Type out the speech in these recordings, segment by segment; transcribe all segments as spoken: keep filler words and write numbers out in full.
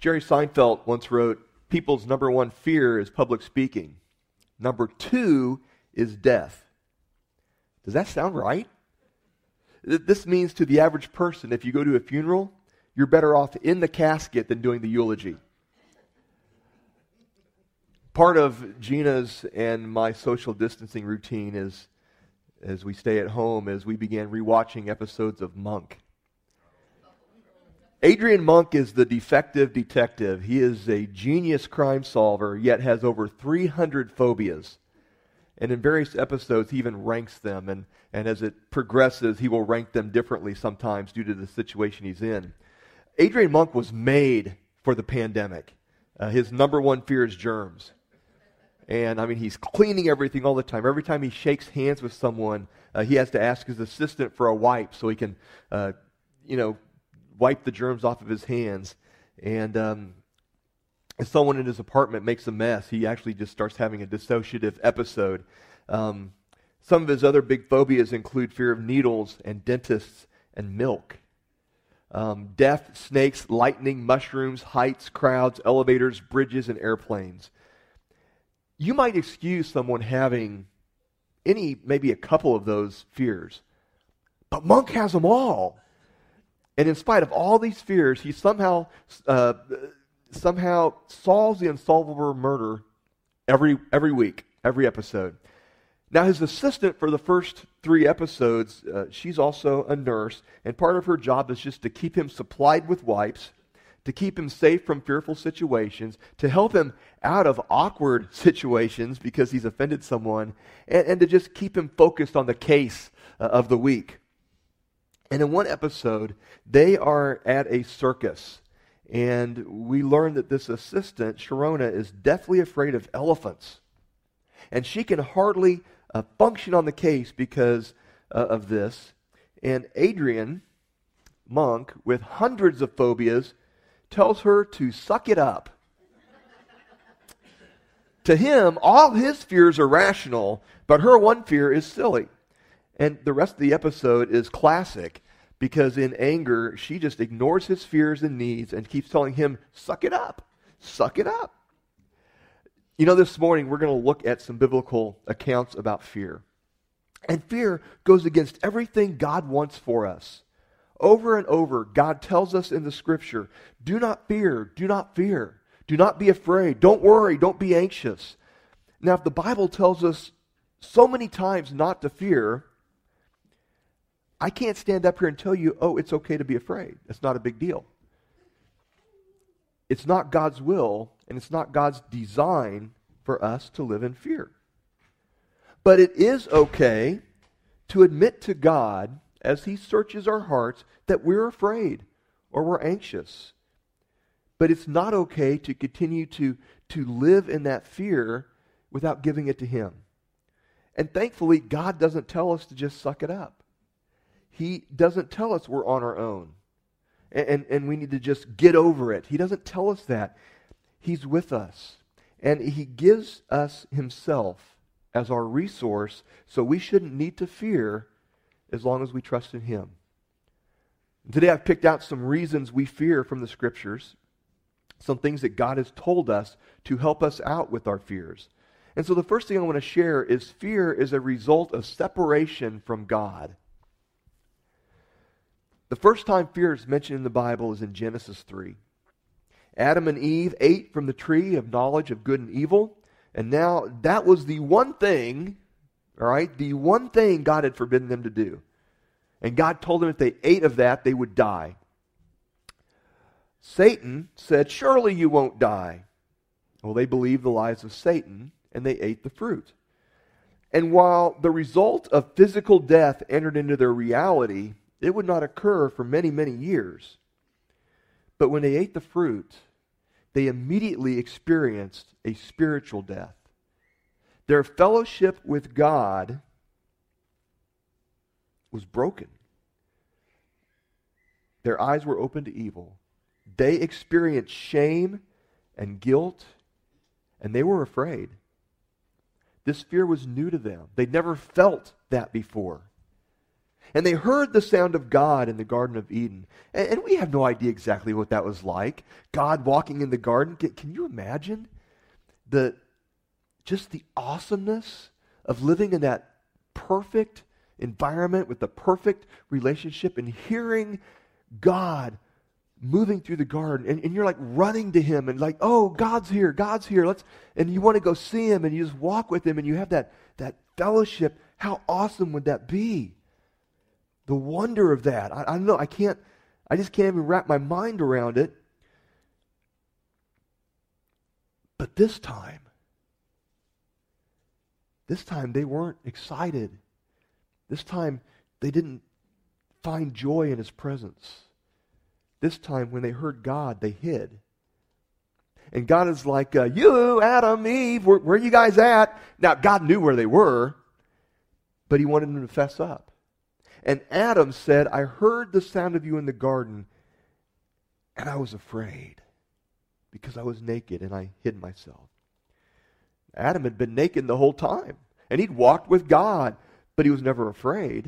Jerry Seinfeld once wrote, people's number one fear is public speaking. Number two is death. Does that sound right? This means to the average person, if you go to a funeral, you're better off in the casket than doing the eulogy. Part of Gina's and my social distancing routine is, as we stay at home, is we began rewatching episodes of Monk. Adrian Monk is the defective detective. He is a genius crime solver, yet has over three hundred phobias. And in various episodes, he even ranks them. And, and as it progresses, he will rank them differently sometimes due to the situation he's in. Adrian Monk was made for the pandemic. Uh, his number one fear is germs. And, I mean, he's cleaning everything all the time. Every time he shakes hands with someone, uh, he has to ask his assistant for a wipe so he can, uh, you know, wipe the germs off of his hands. And um, if someone in his apartment makes a mess, he actually just starts having a dissociative episode. Um, some of his other big phobias include fear of needles and dentists and milk. Um, death, snakes, lightning, mushrooms, heights, crowds, elevators, bridges, and airplanes. You might excuse someone having any, maybe a couple of those fears, but Monk has them all. And in spite of all these fears, he somehow uh, somehow solves the unsolvable murder every every week, every episode. Now, his assistant for the first three episodes, uh, she's also a nurse, and part of her job is just to keep him supplied with wipes, to keep him safe from fearful situations, to help him out of awkward situations because he's offended someone, and, and to just keep him focused on the case uh, of the week. And in one episode, they are at a circus, and we learn that this assistant, Sharona, is deathly afraid of elephants. And she can hardly uh, function on the case because uh, of this. And Adrian Monk, with hundreds of phobias, tells her to suck it up. To him, all his fears are rational, but her one fear is silly. And the rest of the episode is classic because in anger, she just ignores his fears and needs and keeps telling him, suck it up, suck it up. You know, this morning we're going to look at some biblical accounts about fear. And fear goes against everything God wants for us. Over and over, God tells us in the Scripture, do not fear, do not fear. Do not be afraid. Don't worry, don't be anxious. Now, if the Bible tells us so many times not to fear, I can't stand up here and tell you, oh, it's okay to be afraid. It's not a big deal. It's not God's will, and it's not God's design for us to live in fear. But it is okay to admit to God, as He searches our hearts, that we're afraid or we're anxious. But it's not okay to continue to, to live in that fear without giving it to Him. And thankfully, God doesn't tell us to just suck it up. He doesn't tell us we're on our own and, and, and we need to just get over it. He doesn't tell us that. He's with us. And He gives us Himself as our resource, so we shouldn't need to fear as long as we trust in Him. Today I've picked out some reasons we fear from the Scriptures, some things that God has told us to help us out with our fears. And so the first thing I want to share is fear is a result of separation from God. The first time fear is mentioned in the Bible is in Genesis three. Adam and Eve ate from the tree of knowledge of good and evil, and now that was the one thing, all right, the one thing God had forbidden them to do. And God told them if they ate of that, they would die. Satan said, surely you won't die. Well, they believed the lies of Satan, and they ate the fruit. And while the result of physical death entered into their reality, it would not occur for many, many years. But when they ate the fruit, they immediately experienced a spiritual death. Their fellowship with God was broken. Their eyes were open to evil. They experienced shame and guilt, and they were afraid. This fear was new to them. They'd never felt that before. And they heard the sound of God in the Garden of Eden. And, and we have no idea exactly what that was like. God walking in the garden. Can, can you imagine the just the awesomeness of living in that perfect environment with the perfect relationship and hearing God moving through the garden, and, and you're like running to him and like, oh, God's here, God's here. Let's and you want to go see him, and you just walk with him, and you have that that fellowship. How awesome would that be? The wonder of that. I, I don't know. I can't. I just can't even wrap my mind around it. But this time, this time they weren't excited. This time they didn't find joy in his presence. This time when they heard God, they hid. And God is like, uh, you, Adam, Eve, where, where are you guys at? Now, God knew where they were, but he wanted them to fess up. And Adam said, I heard the sound of you in the garden, and I was afraid because I was naked and I hid myself. Adam had been naked the whole time, and he'd walked with God, but he was never afraid.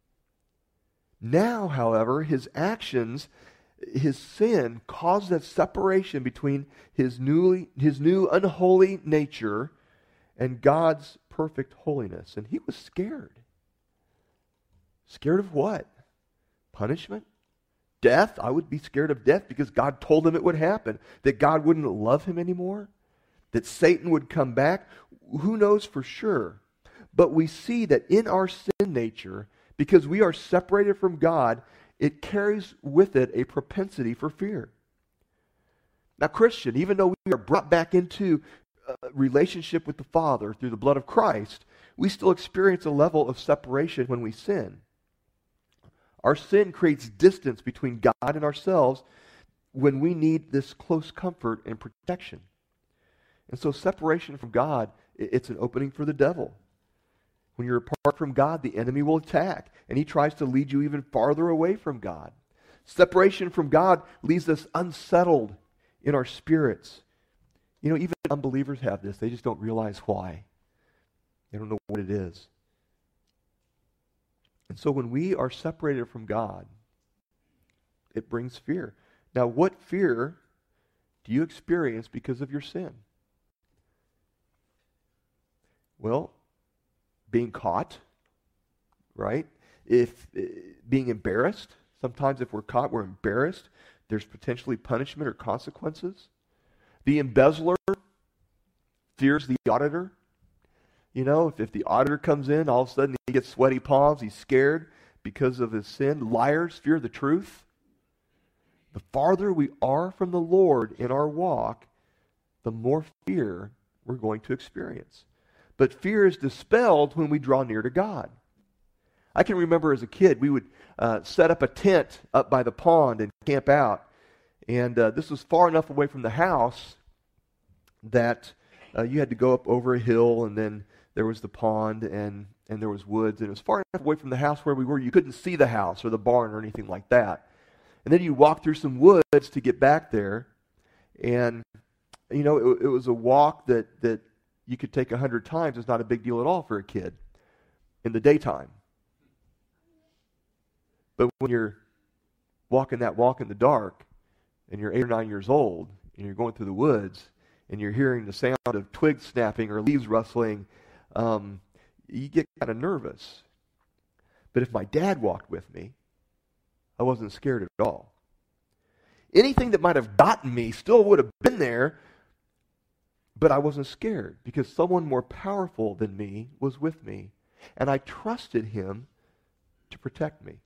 Now, however, his actions, his sin caused that separation between his newly, his new unholy nature and God's perfect holiness. And he was scared. Scared of what? Punishment? Death? I would be scared of death because God told him it would happen. That God wouldn't love him anymore? That Satan would come back? Who knows for sure? But we see that in our sin nature, because we are separated from God, it carries with it a propensity for fear. Now, Christian, even though we are brought back into a relationship with the Father through the blood of Christ, we still experience a level of separation when we sin. Our sin creates distance between God and ourselves when we need this close comfort and protection. And so separation from God, it's an opening for the devil. When you're apart from God, the enemy will attack, and he tries to lead you even farther away from God. Separation from God leaves us unsettled in our spirits. You know, even unbelievers have this. They just don't realize why. They don't know what it is. And so when we are separated from God, it brings fear. Now, what fear do you experience because of your sin? Well, being caught, right? If uh, being embarrassed. Sometimes if we're caught, we're embarrassed. There's potentially punishment or consequences. The embezzler fears the auditor. You know, if, if the auditor comes in, all of a sudden he gets sweaty palms, he's scared because of his sin. Liars fear the truth. The farther we are from the Lord in our walk, the more fear we're going to experience. But fear is dispelled when we draw near to God. I can remember as a kid, we would uh, set up a tent up by the pond and camp out. And uh, this was far enough away from the house that uh, you had to go up over a hill, and then there was the pond, and, and there was woods. And it was far enough away from the house where we were, you couldn't see the house or the barn or anything like that. And then you walk through some woods to get back there. And, you know, it, it was a walk that, that you could take a hundred times. It's not a big deal at all for a kid in the daytime. But when you're walking that walk in the dark, and you're eight or nine years old, and you're going through the woods, and you're hearing the sound of twigs snapping or leaves rustling, um, you get kind of nervous. But if my dad walked with me, I wasn't scared at all. Anything that might have gotten me still would have been there, but I wasn't scared because someone more powerful than me was with me, and I trusted him to protect me.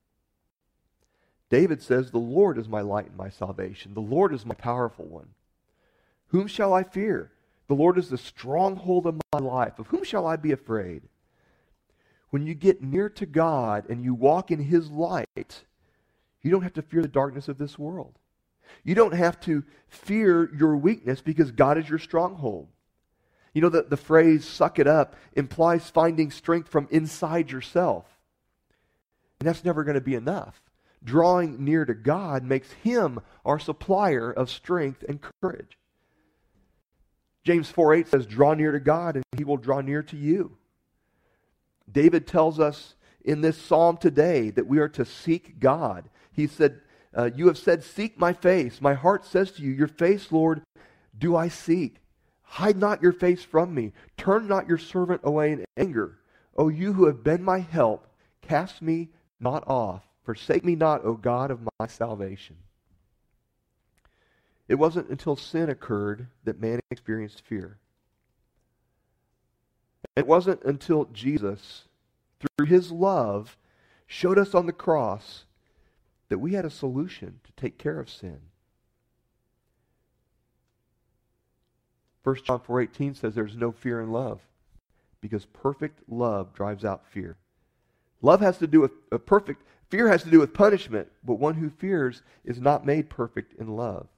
David says, the Lord is my light and my salvation. The Lord is my powerful one. Whom shall I fear? The Lord is the stronghold of my life. Of whom shall I be afraid? When you get near to God and you walk in his light, you don't have to fear the darkness of this world. You don't have to fear your weakness because God is your stronghold. You know, the, the phrase, suck it up, implies finding strength from inside yourself. And that's never going to be enough. Drawing near to God makes him our supplier of strength and courage. James four eight says, draw near to God and he will draw near to you. David tells us in this psalm today that we are to seek God. He said, uh, you have said, seek my face. My heart says to you, your face, Lord, do I seek. Hide not your face from me. Turn not your servant away in anger. O you who have been my help, cast me not off. Forsake me not, O God of my salvation. It wasn't until sin occurred that man experienced fear. It wasn't until Jesus, through his love, showed us on the cross that we had a solution to take care of sin. First John four eighteen says there's no fear in love because perfect love drives out fear. Love has to do with a perfect, fear has to do with punishment, but one who fears is not made perfect in love.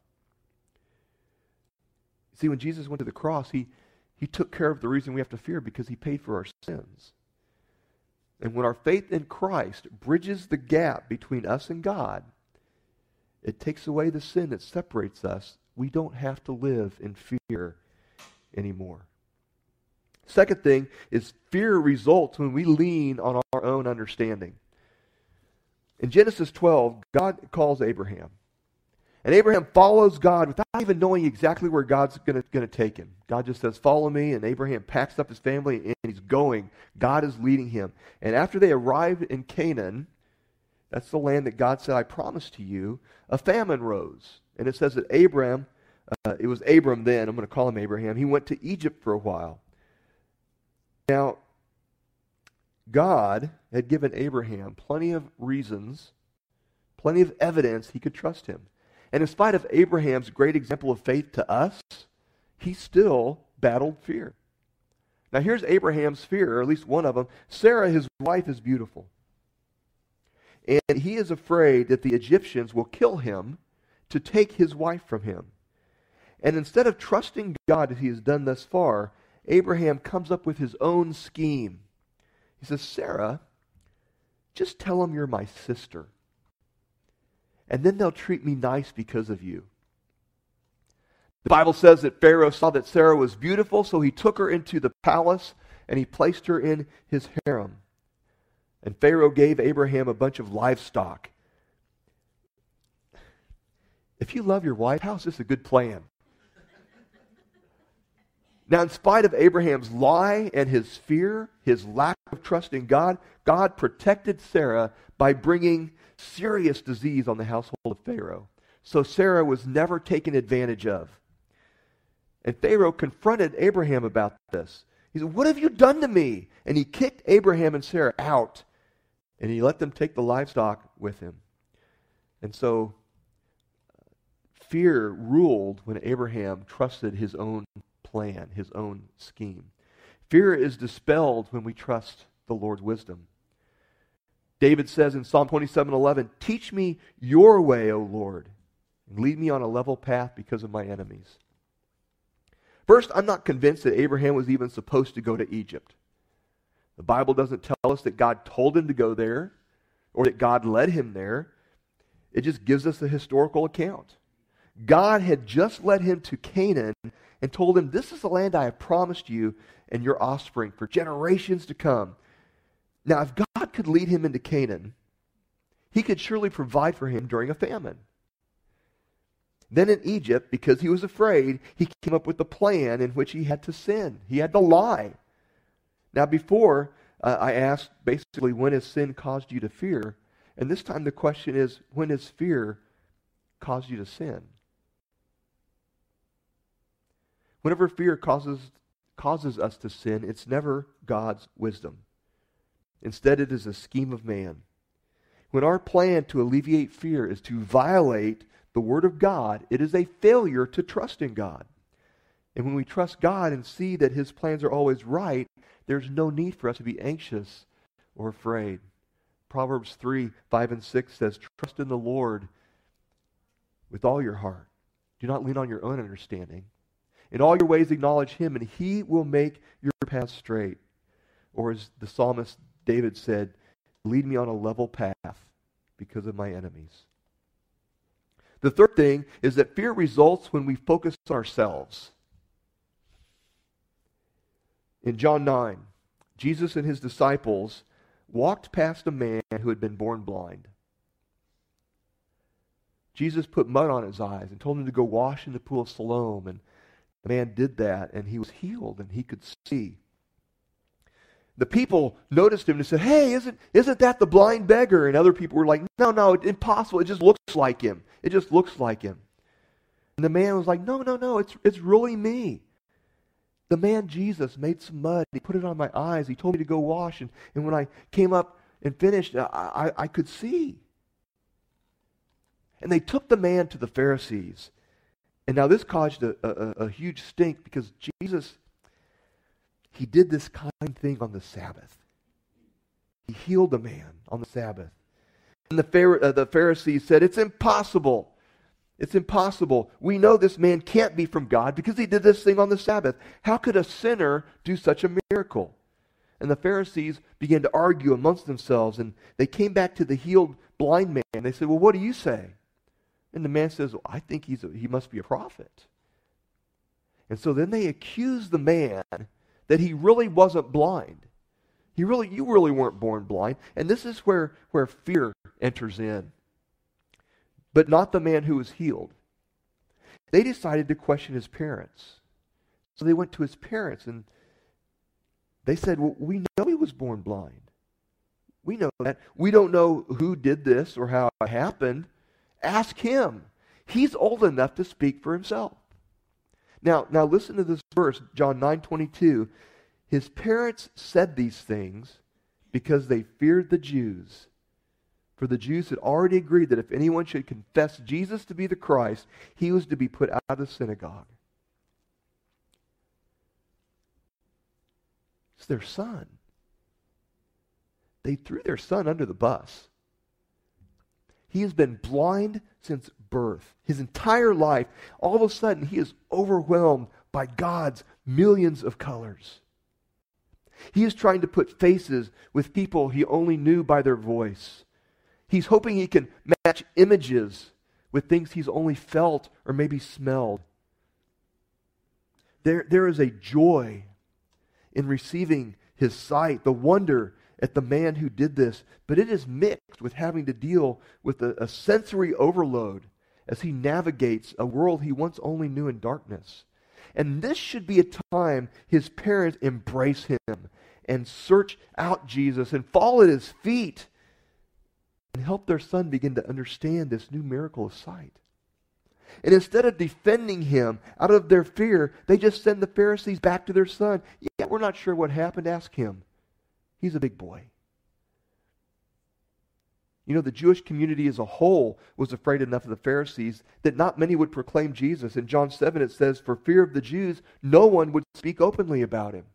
See, when Jesus went to the cross, he, he took care of the reason we have to fear because he paid for our sins. And when our faith in Christ bridges the gap between us and God, it takes away the sin that separates us. We don't have to live in fear anymore. Second thing is fear results when we lean on our own understanding. In Genesis twelve, God calls Abraham. And Abraham follows God without even knowing exactly where God's going to take him. God just says, follow me, and Abraham packs up his family and he's going. God is leading him. And after they arrived in Canaan, that's the land that God said, I promised to you, a famine rose. And it says that Abraham, uh, it was Abram then, I'm going to call him Abraham, he went to Egypt for a while. Now, God had given Abraham plenty of reasons, plenty of evidence he could trust him. And in spite of Abraham's great example of faith to us, he still battled fear. Now here's Abraham's fear, or at least one of them. Sarah, his wife, is beautiful. And he is afraid that the Egyptians will kill him to take his wife from him. And instead of trusting God as he has done thus far, Abraham comes up with his own scheme. He says, Sarah, just tell them you're my sister. And then they'll treat me nice because of you. The Bible says that Pharaoh saw that Sarah was beautiful, so he took her into the palace and he placed her in his harem. And Pharaoh gave Abraham a bunch of livestock. If you love your wife, how is this a good plan? Now, in spite of Abraham's lie and his fear, his lack of trust in God, God protected Sarah by bringing serious disease on the household of Pharaoh. So Sarah was never taken advantage of. And Pharaoh confronted Abraham about this. He said, what have you done to me? And he kicked Abraham and Sarah out. And he let them take the livestock with him. And so fear ruled when Abraham trusted his own plan, his own scheme. Fear is dispelled when we trust the Lord's wisdom. David says in Psalm twenty-seven eleven, teach me your way, O Lord, and lead me on a level path because of my enemies. First, I'm not convinced that Abraham was even supposed to go to Egypt. The Bible doesn't tell us that God told him to go there or that God led him there. It just gives us a historical account. God had just led him to Canaan and told him, this is the land I have promised you and your offspring for generations to come. Now, if God could lead him into Canaan, he could surely provide for him during a famine. Then in Egypt, because he was afraid, he came up with a plan in which he had to sin. He had to lie. Now, before, uh, I asked basically, when has sin caused you to fear? And this time the question is, when has fear caused you to sin? Whenever fear causes, causes us to sin, it's never God's wisdom. Instead, it is a scheme of man. When our plan to alleviate fear is to violate the Word of God, it is a failure to trust in God. And when we trust God and see that His plans are always right, there's no need for us to be anxious or afraid. Proverbs three, five, and six says, trust in the Lord with all your heart. Do not lean on your own understanding. In all your ways acknowledge Him, and He will make your path straight. Or as the psalmist David said, lead me on a level path because of my enemies. The third thing is that fear results when we focus on ourselves. In John nine, Jesus and His disciples walked past a man who had been born blind. Jesus put mud on his eyes and told him to go wash in the pool of Siloam, and the man did that, and he was healed, and he could see. The people noticed him and said, "Hey, isn't, isn't that the blind beggar?" And other people were like, "No, no, it's impossible. It just looks like him. It just looks like him." And the man was like, "No, no, no, it's, it's really me. The man Jesus made some mud. He put it on my eyes. He told me to go wash. And, and when I came up and finished, I, I, I could see." And they took the man to the Pharisees. And now this caused a, a, a huge stink because Jesus, he did this kind thing on the Sabbath. He healed a man on the Sabbath. And the, Phar- uh, the Pharisees said, "It's impossible. It's impossible. We know this man can't be from God because he did this thing on the Sabbath. How could a sinner do such a miracle?" And the Pharisees began to argue amongst themselves, and they came back to the healed blind man. They said, "Well, what do you say?" And the man says, "Well, I think he's a, he must be a prophet." And so then they accuse the man that he really wasn't blind. He really, you really weren't born blind. And this is where, where fear enters in. But not the man who was healed. They decided to question his parents. So they went to his parents and they said, "Well, we know he was born blind. We know that. We don't know who did this or how it happened. Ask him. He's old enough to speak for himself." Now, now listen to this verse, John nine twenty-two. His parents said these things because they feared the Jews. For the Jews had already agreed that if anyone should confess Jesus to be the Christ, he was to be put out of the synagogue. It's their son. They threw their son under the bus. He has been blind since birth. His entire life, all of a sudden, he is overwhelmed by God's millions of colors. He is trying to put faces with people he only knew by their voice. He's hoping he can match images with things he's only felt or maybe smelled. There, there is a joy in receiving his sight, the wonder at the man who did this, but it is mixed with having to deal with a, a sensory overload as he navigates a world he once only knew in darkness. And this should be a time his parents embrace him and search out Jesus and fall at his feet and help their son begin to understand this new miracle of sight. And instead of defending him out of their fear, they just send the Pharisees back to their son. "Yeah, we're not sure what happened. Ask him. He's a big boy." You know, the Jewish community as a whole was afraid enough of the Pharisees that not many would proclaim Jesus. In John seven it says, "For fear of the Jews, no one would speak openly about him."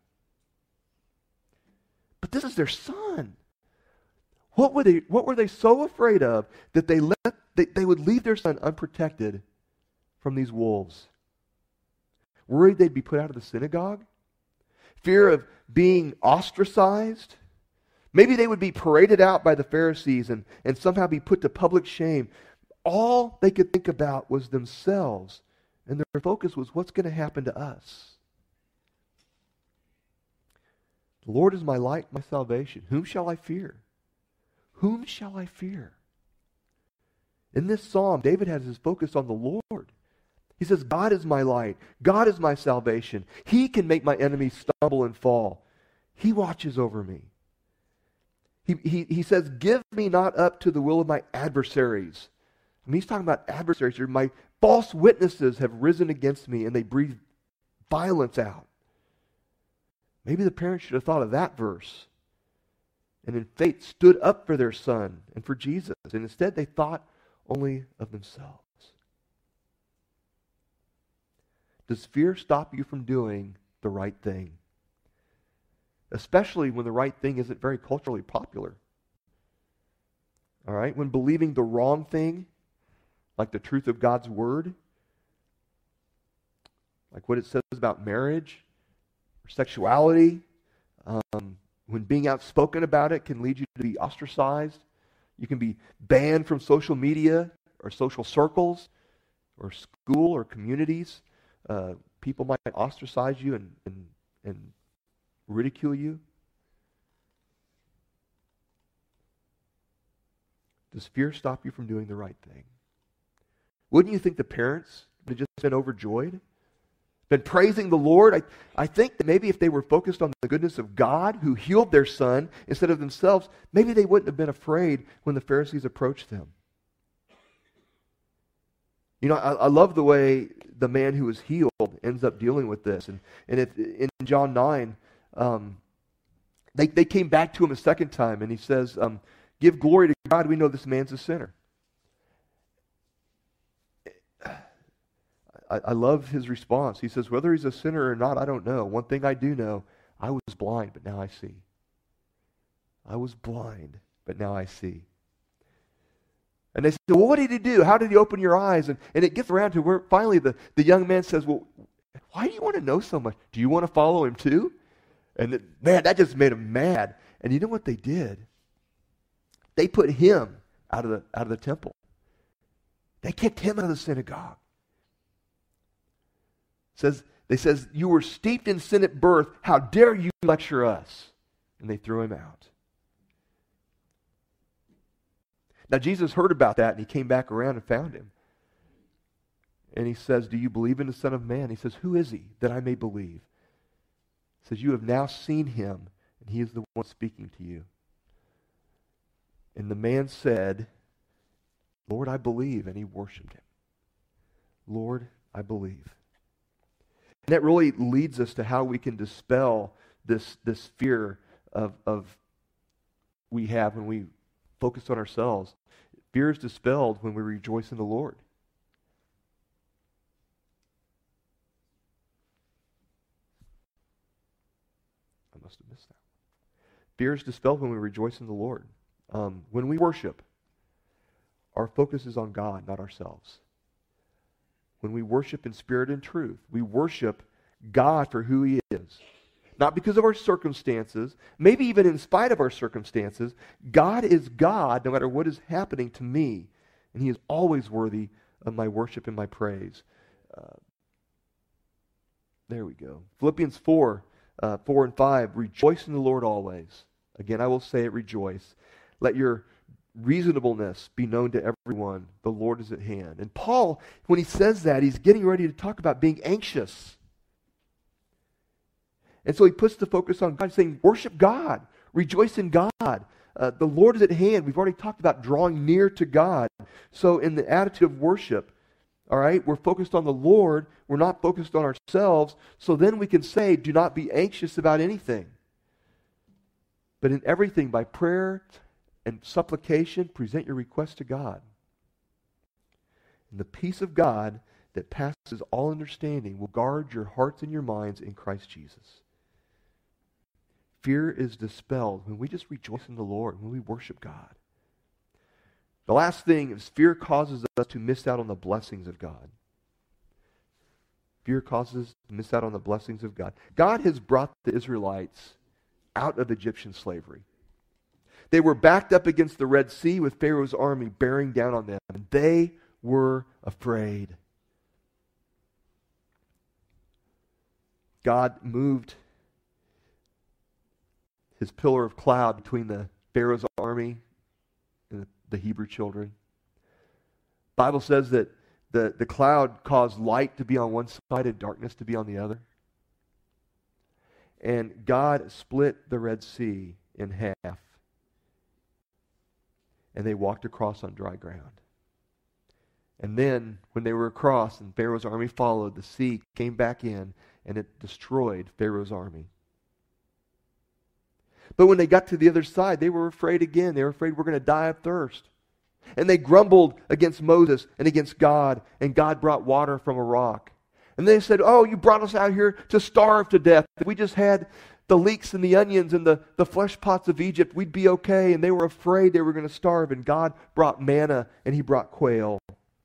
But this is their son. What were they, what were they so afraid of that they, let, they, they would leave their son unprotected from these wolves? Worried they'd be put out of the synagogue? Fear of being ostracized? Maybe they would be paraded out by the Pharisees and, and somehow be put to public shame. All they could think about was themselves, and their focus was what's going to happen to us. "The Lord is my light, my salvation. Whom shall I fear? Whom shall I fear?" In this psalm, David has his focus on the Lord. He says, "God is my light. God is my salvation. He can make my enemies stumble and fall. He watches over me." He, he, he says, "Give me not up to the will of my adversaries." I mean, he's talking about adversaries here. "My false witnesses have risen against me, and they breathe violence out." Maybe the parents should have thought of that verse. And in faith stood up for their son and for Jesus. And instead they thought only of themselves. Does fear stop you from doing the right thing? Especially when the right thing isn't very culturally popular. All right? When believing the wrong thing, like the truth of God's word, like what it says about marriage, or sexuality, um, when being outspoken about it can lead you to be ostracized. You can be banned from social media or social circles or school or communities. Uh, people might ostracize you and, and, and ridicule you. Does fear stop you from doing the right thing? Wouldn't you think the parents would have just been overjoyed? Been praising the Lord? I, I think that maybe if they were focused on the goodness of God who healed their son instead of themselves, maybe they wouldn't have been afraid when the Pharisees approached them. You know, I, I love the way the man who was healed ends up dealing with this. And, and if, in John nine, um, they, they came back to him a second time, and he says, um, give glory to God, we know this man's a sinner. I, I love his response. He says, whether he's a sinner or not, I don't know. One thing I do know, I was blind, but now I see. I was blind, but now I see. And they said, well, what did he do? How did he open your eyes? And, and it gets around to where finally the, the young man says, well, why do you want to know so much? Do you want to follow him too? And the, man, that just made him mad. And you know what they did? They put him out of the out of the temple. They kicked him out of the synagogue. Says they says, you were steeped in sin at birth. How dare you lecture us? And they threw him out. Now Jesus heard about that and he came back around and found him. And he says, do you believe in the Son of Man? He says, who is he that I may believe? He says, you have now seen him and he is the one speaking to you. And the man said, Lord, I believe. And he worshiped him. Lord, I believe. And that really leads us to how we can dispel this, this fear of, of we have when we focus on ourselves. Fear is dispelled when we rejoice in the Lord. I must have missed that. Fear is dispelled when we rejoice in the Lord. Um, when we worship, our focus is on God, not ourselves. When we worship in spirit and truth, we worship God for who He is. Not because of our circumstances, maybe even in spite of our circumstances. God is God no matter what is happening to me. And He is always worthy of my worship and my praise. Uh, there we go. Philippians four, uh, four and five. Rejoice in the Lord always. Again, I will say it, rejoice. Let your reasonableness be known to everyone. The Lord is at hand. And Paul, when he says that, he's getting ready to talk about being anxious. And so he puts the focus on God, saying, worship God. Rejoice in God. Uh, the Lord is at hand. We've already talked about drawing near to God. So in the attitude of worship, all right, we're focused on the Lord. We're not focused on ourselves. So then we can say, do not be anxious about anything. But in everything, by prayer and supplication, present your request to God. And the peace of God that passes all understanding will guard your hearts and your minds in Christ Jesus. Fear is dispelled when we just rejoice in the Lord, when we worship God. The last thing is fear causes us to miss out on the blessings of God. Fear causes us to miss out on the blessings of God. God has brought the Israelites out of Egyptian slavery. They were backed up against the Red Sea with Pharaoh's army bearing down on them, and they were afraid. God moved His pillar of cloud between the Pharaoh's army and the Hebrew children. The Bible says that the, the cloud caused light to be on one side and darkness to be on the other. And God split the Red Sea in half. And they walked across on dry ground. And then, when they were across and Pharaoh's army followed, the sea came back in and it destroyed Pharaoh's army. But when they got to the other side, they were afraid again. They were afraid we're going to die of thirst. And they grumbled against Moses and against God, and God brought water from a rock. And they said, oh, you brought us out here to starve to death. If we just had the leeks and the onions and the, the flesh pots of Egypt, we'd be okay. And they were afraid they were going to starve. And God brought manna and He brought quail.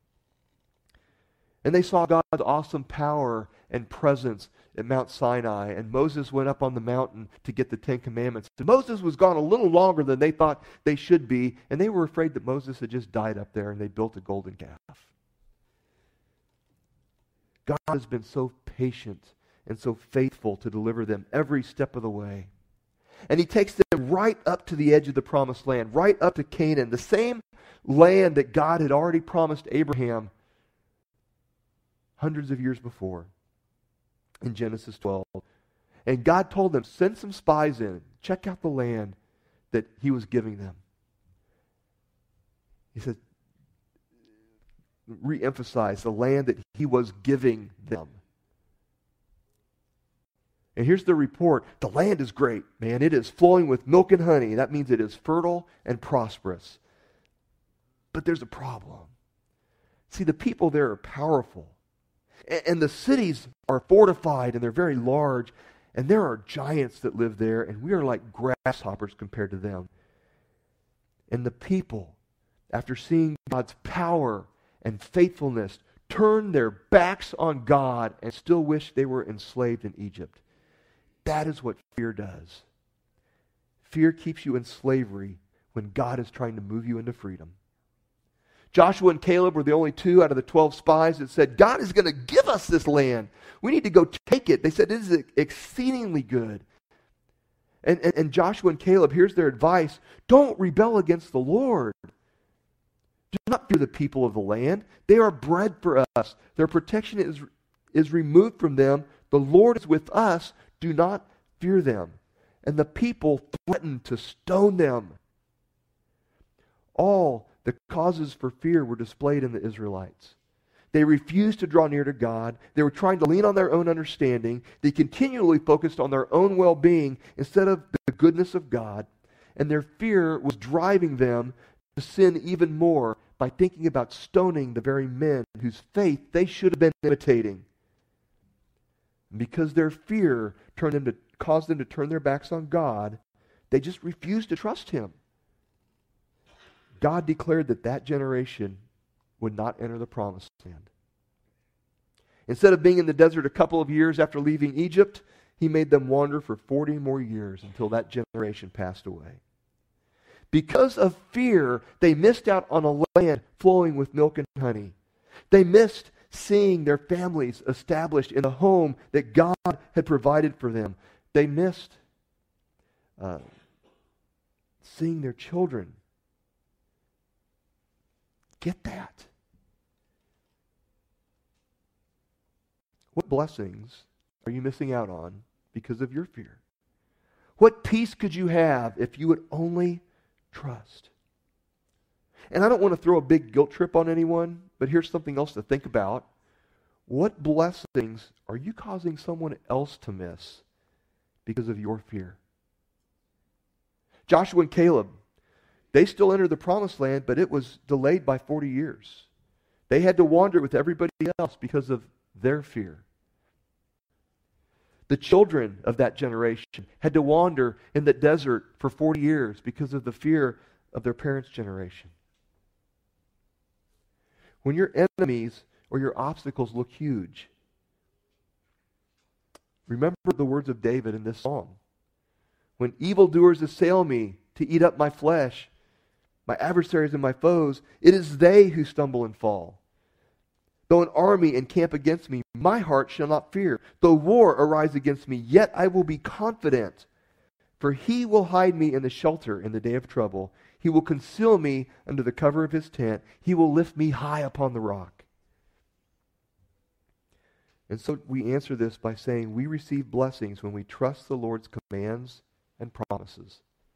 And they saw God's awesome power and presence at Mount Sinai. And Moses went up on the mountain to get the Ten Commandments. And Moses was gone a little longer than they thought they should be. And they were afraid that Moses had just died up there, and they built a golden calf. God has been so patient and so faithful to deliver them every step of the way. And He takes them right up to the edge of the promised land, right up to Canaan, the same land that God had already promised Abraham hundreds of years before in Genesis twelve. And God told them, send some spies in, check out the land that he was giving them. He said, re-emphasize the land that he was giving them. And here's the report. The land is great, man. It is flowing with milk and honey. That means it is fertile and prosperous. But there's a problem. See, the people there are powerful. And, and the cities are fortified and they're very large. And there are giants that live there. And we are like grasshoppers compared to them. And the people, after seeing God's power and faithfulness, turn their backs on God and still wish they were enslaved in Egypt. That is what fear does. Fear keeps you in slavery when God is trying to move you into freedom. Joshua and Caleb were the only two out of the twelve spies that said, God is going to give us this land. We need to go take it. They said, this is exceedingly good. And, and, and Joshua and Caleb, here's their advice. Don't rebel against the Lord. Do not fear the people of the land. They are bread for us. Their protection is, is removed from them. The Lord is with us. Do not fear them. And the people threatened to stone them. All the causes for fear were displayed in the Israelites. They refused to draw near to God. They were trying to lean on their own understanding. They continually focused on their own well-being instead of the goodness of God. And their fear was driving them to sin even more by thinking about stoning the very men whose faith they should have been imitating. Because their fear turned them to, caused them to turn their backs on God, they just refused to trust Him. God declared that that generation would not enter the promised land. Instead of being in the desert a couple of years after leaving Egypt, He made them wander for forty more years until that generation passed away. Because of fear, they missed out on a land flowing with milk and honey. They missed seeing their families established in the home that God had provided for them. They missed uh, seeing their children. Get that. What blessings are you missing out on because of your fear? What peace could you have if you would only trust? And I don't want to throw a big guilt trip on anyone, but here's something else to think about. What blessings are you causing someone else to miss because of your fear? Joshua and Caleb, they still entered the promised land, but it was delayed by forty years. They had to wander with everybody else because of their fear. The children of that generation had to wander in the desert for forty years because of the fear of their parents' generation. When your enemies or your obstacles look huge, remember the words of David in this psalm. When evildoers assail me to eat up my flesh, my adversaries and my foes, it is they who stumble and fall. Though an army encamp against me, my heart shall not fear. Though war arise against me, yet I will be confident. For He will hide me in the shelter in the day of trouble. He will conceal me under the cover of His tent. He will lift me high upon the rock. And so we answer this by saying we receive blessings when we trust the Lord's commands and promises.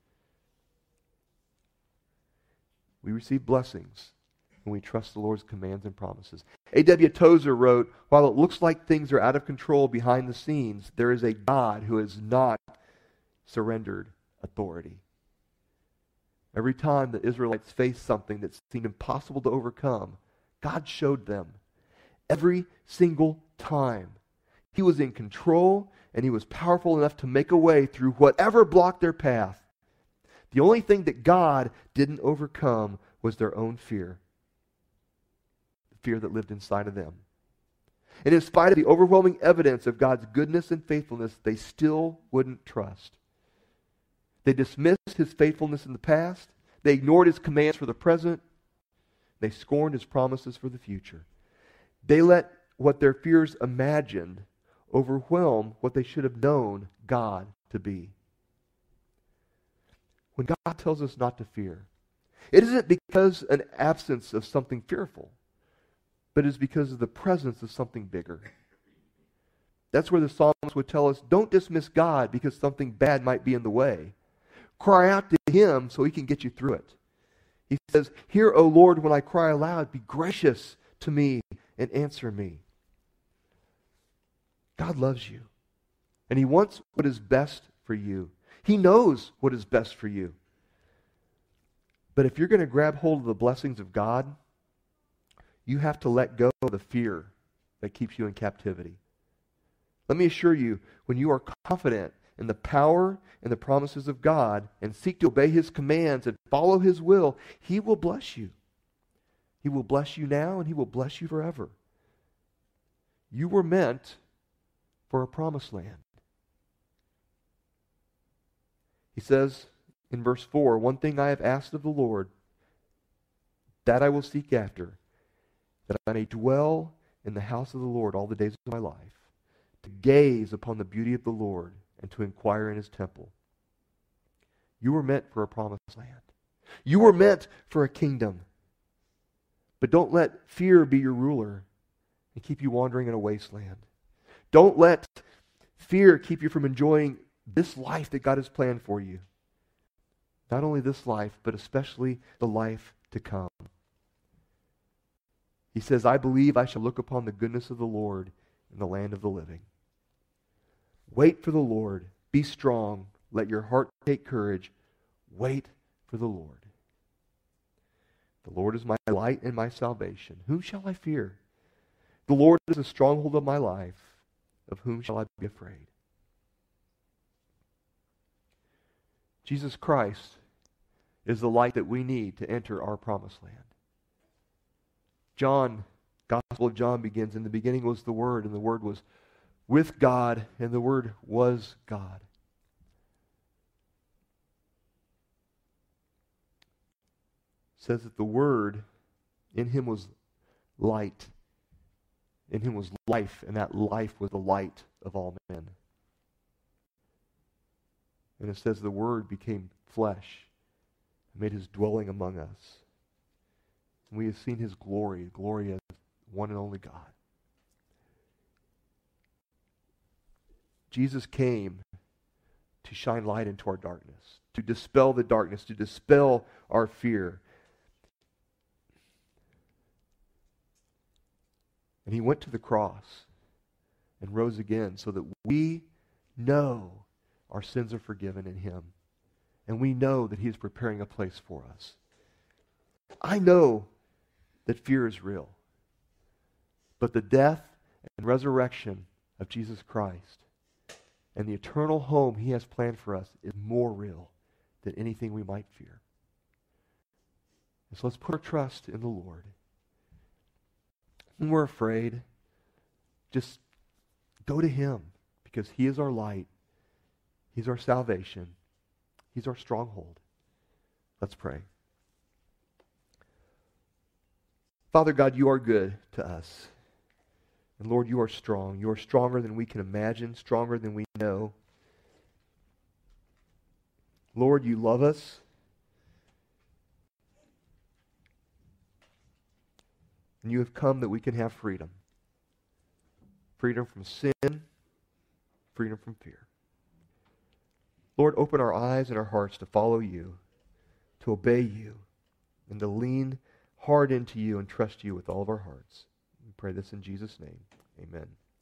We receive blessings when we trust the Lord's commands and promises. A W Tozer wrote, while it looks like things are out of control behind the scenes, there is a God who has not surrendered authority. Every time the Israelites faced something that seemed impossible to overcome, God showed them. Every single time. He was in control and He was powerful enough to make a way through whatever blocked their path. The only thing that God didn't overcome was their own fear. The fear that lived inside of them. And in spite of the overwhelming evidence of God's goodness and faithfulness, they still wouldn't trust. They dismissed His faithfulness in the past. They ignored His commands for the present. They scorned His promises for the future. They let what their fears imagined overwhelm what they should have known God to be. When God tells us not to fear, It isn't because an absence of something fearful, but it's because of the presence of something bigger. That's where the psalmist would tell us, don't dismiss God because something bad might be in the way. Cry out to Him so He can get you through it. He says, hear, O Lord, when I cry aloud, be gracious to me and answer me. God loves you, and He wants what is best for you. He knows what is best for you. But if you're going to grab hold of the blessings of God, you have to let go of the fear that keeps you in captivity. Let me assure you, when you are confident in the power and the promises of God and seek to obey His commands and follow His will, He will bless you. He will bless you now and He will bless you forever. You were meant for a promised land. He says in verse four, one thing I have asked of the Lord, that I will seek after, that I may dwell in the house of the Lord all the days of my life, to gaze upon the beauty of the Lord and to inquire in His temple. You were meant for a promised land. You were meant for a kingdom. But don't let fear be your ruler and keep you wandering in a wasteland. Don't let fear keep you from enjoying this life that God has planned for you. Not only this life, but especially the life to come. He says, I believe I shall look upon the goodness of the Lord in the land of the living. Wait for the Lord. Be strong. Let your heart take courage. Wait for the Lord. The Lord is my light and my salvation. Whom shall I fear? The Lord is the stronghold of my life. Of whom shall I be afraid? Jesus Christ is the light that we need to enter our promised land. John, Gospel of John begins, in the beginning was the Word, and the Word was with God, and the Word was God. It says that the Word, in Him was light. In Him was life, and that life was the light of all men. And it says the Word became flesh and made His dwelling among us. And we have seen His glory, glory as one and only God. Jesus came to shine light into our darkness, to dispel the darkness, to dispel our fear. And He went to the cross and rose again so that we know our sins are forgiven in Him. And we know that He is preparing a place for us. I know that fear is real. But the death and resurrection of Jesus Christ and the eternal home He has planned for us is more real than anything we might fear. And so let's put our trust in the Lord. When we're afraid, just go to Him, because He is our light. He's our salvation. He's our stronghold. Let's pray. Father God, You are good to us. And Lord, You are strong. You are stronger than we can imagine, stronger than we know. Lord, You love us. And You have come that we can have freedom. Freedom from sin, freedom from fear. Lord, open our eyes and our hearts to follow You, to obey You, and to lean hard into You and trust You with all of our hearts. We pray this in Jesus' name. Amen.